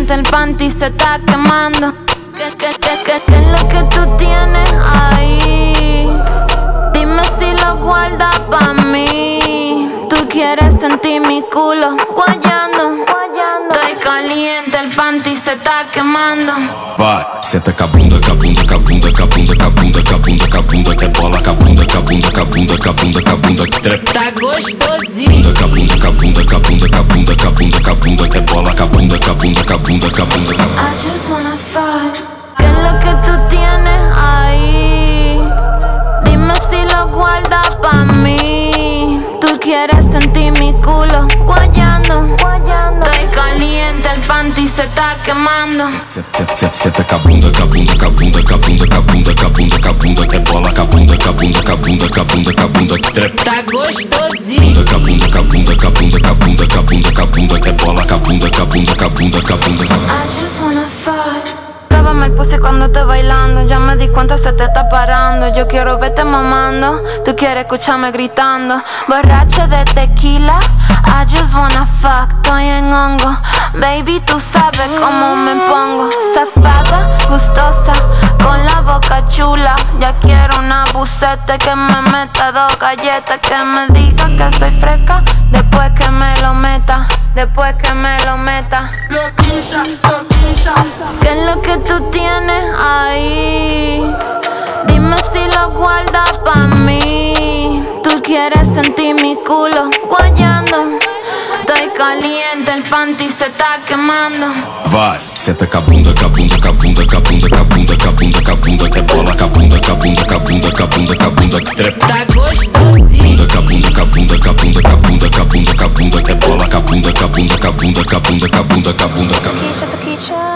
caliente, el panty se está quemando. ¿Qué es lo que tú tienes ahí? Dime si lo guardas pa' mí. Tú quieres sentir mi culo guayando. Estoy caliente, el panty se está quemando. Vai, senta com a bunda, com a bunda, com a bunda, com a bunda, com a bunda, com a bunda, com a bunda, que bola com a bunda, com a bunda, com a bunda, com a bunda, com a bunda, que trepa. Tá gostosinho. Com a bunda, com a bunda, com a bunda, com a bunda, com a bunda, com a bunda, que bola com a bunda, com a bunda, com a bunda, com a bunda, com a bunda. I just wanna fuck. ¿Qué es lo que tú tienes ahí? Dime si lo guardas pa' mí. Tú quieres sentir mi culo guayando. Estoy caliente, el panty se está quemando. Senta com a bunda, com a bunda, com a bunda, com a bunda, com a bunda, com a bunda, com a bunda, que bola com a bunda, com a bunda, com a bunda, com a bunda, com a bunda, que trepa. Tá gostosinho. Com a bunda, com a bunda, com a bunda, com a bunda, com a bunda, com a bunda, que bola com a bunda, com a bunda, com a bunda, com a bunda, com a bunda. I just wanna fuck. Sábame el pussy cuando esté bailando. Ya me di cuenta se te está parando. Yo quiero verte mamando. Tú quieres escucharme gritando. Borracha de tequila. I just wanna fuck. Estoy en hongo. Baby, tú sabes cómo me pongo. Zafada, gustosa, con la boca chula. Ya quiero una buceta que me meta 2 galletas. Que me diga que soy fresca. Después que me lo meta. Después que me lo meta. ¿Qué es lo que tú tienes ahí? Dime si lo guardas pa' mí. Tú quieres sentir mi culo guayando. Estoy caliente, el panty se está quemando. Vai, senta com a bunda, com a bunda, com a bunda, com a bunda, com a bunda, com a bunda, com a bunda, que bola com a bunda, com a bunda, com a bunda, com a bunda, com a bunda, que trepa. Tá gostosinho. Com a bunda, com a bunda, com a bunda, com a bunda, com a bunda, com a bunda, que bola com a bunda, com a bunda, com a bunda, com a bunda, com a bunda, com a bunda, com a bunda. Taquisha, taquisha.